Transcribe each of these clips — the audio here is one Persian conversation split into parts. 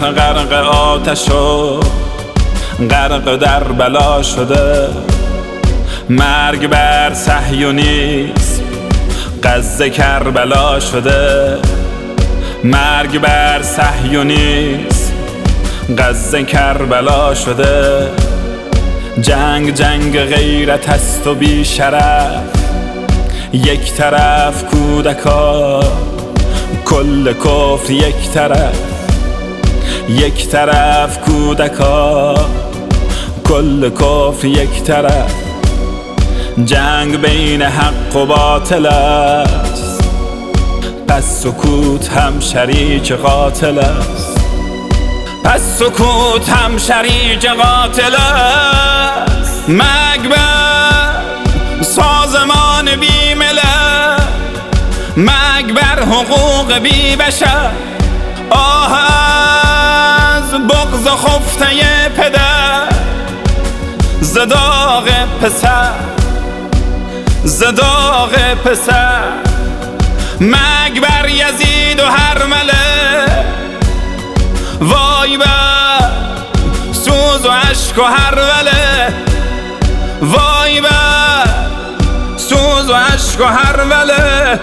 شهر غرق آتش و غرق در بلا شده. مرگ بر صهیونیسم غزه کربلا شده. مرگ بر صهیونیسم غزه کربلا شده. جنگ جنگ غیرت است و بی شرف، یک طرف کودکا کل کفر، یک طرف کودکا کل کفر، یک طرف. جنگ بین حق و باطل است، پس سکوت هم شریک قاتل است. پس سکوت هم شریک قاتل است. مرگ بر سازمان بی ملل، مرگ بر حقوق بی بشر. آه از بغض خفته پدر، ز داغ پسر، ز داغ پسر. مرگ بر یزید و هرمله، وای بر سوز و اشک و هروله. وای بر سوز و اشک و هروله.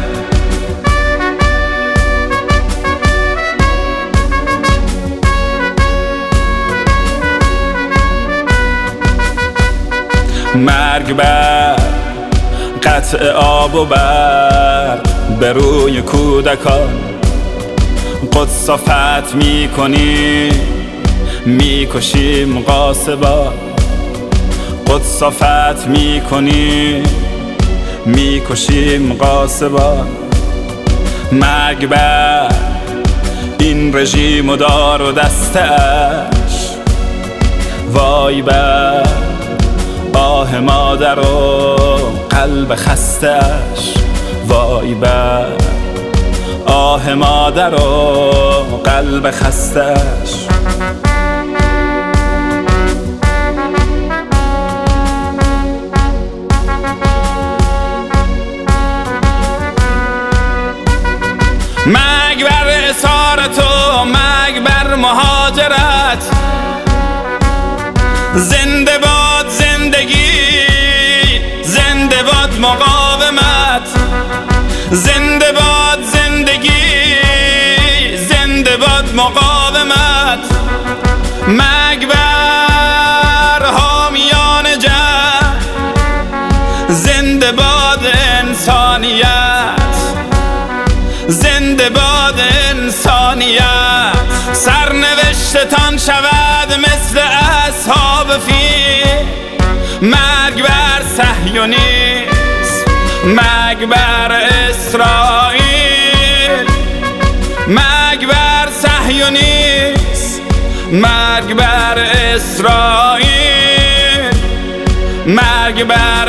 مرگ بر قطع آب و برق به روی کودکان. قدس را فتح میکنیم میکشیم غاصبان. قدس را فتح میکنیم میکشیم غاصبان. مرگ بر این رژیم و دار و دستش، وای بر آه مادر و قلب خستش. وای بر آه مادر و قلب خستش. مرگ بر اسارت و مرگ بر مهاجرت. زنده باد زندگی، زنده باد مقاومت. زنده باد زندگی، زنده باد مقاومت. مرگ بر حامیان جنگ، زنده باد انسانیت، زنده باد انسانیت. سرنوشتتان شود مثل اصحاب فیل. مرگ بر صهیونیسم، مرگ بر اسرائیل. مرگ بر صهیونیسم، مرگ بر اسرائیل. مرگ بر